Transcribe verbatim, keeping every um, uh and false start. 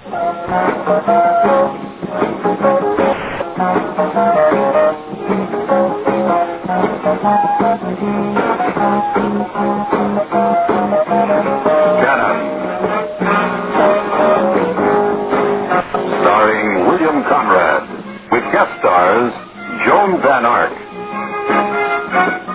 Starring William Conrad, with guest stars Joan Van Ark.